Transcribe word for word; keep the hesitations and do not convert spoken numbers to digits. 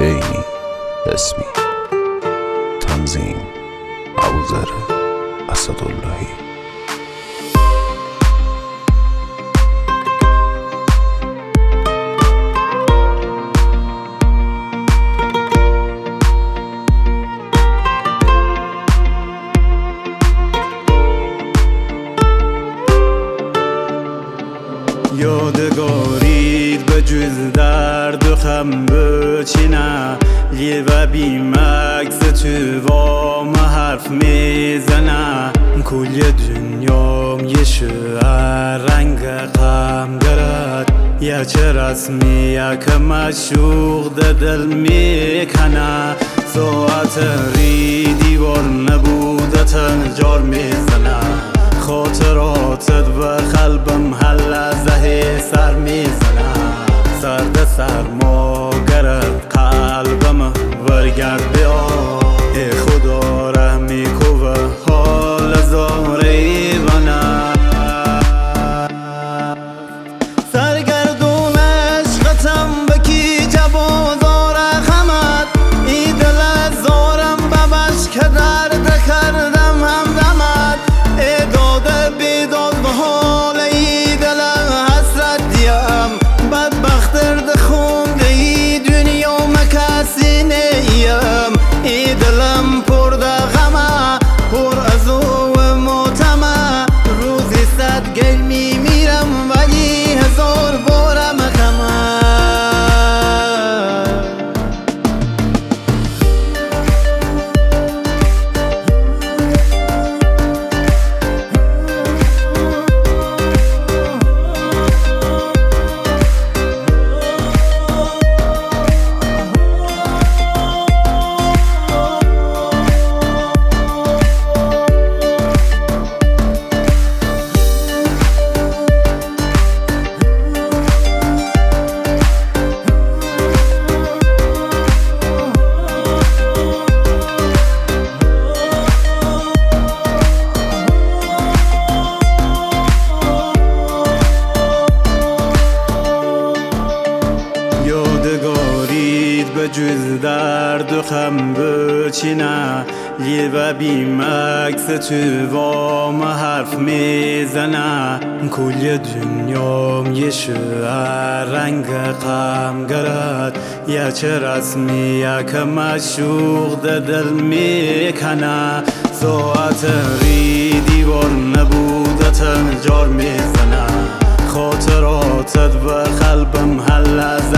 عینی اسمی تنظیم ابوذر اسداللهی. یادگارید به جز درد و خم بچینه یه و بیمکس تو وام حرف میزنه کل دنیام یه شعر رنگ غم گرد یه چه رسمی یک مشوق ده دل میکنه ساعت ری دیوار نبوده تنجار میزنه خاطراتت و قلبم هر لحظه سر میزنه سرد سرما گرد قلبم برگرد بیا ای خدا رحمی کو و حال زاری بنا سرگردون عشقتم بکی جوازار خمد ای دل زارم ببش که درد کردم هم دمد ای داده بیداد به حال ای دل حسرت دیم بدبخت درد خونده ای دنیا مکسی نیم ای دلم پر ده غمه پر از او ماتمه روزی صد گل میمیرم ولی هزار بارم غمه یادگارید به جز درد و خم بچینه یه و بیمکس تو وام حرف میزنه کل دنیام یه شعر رنگ غم گرد یه چه رسمی یک مشوق ده دل میکنه ساعت ری دیوار نبوده تنجار میزنه خاطراتت و قلبم هر لحظه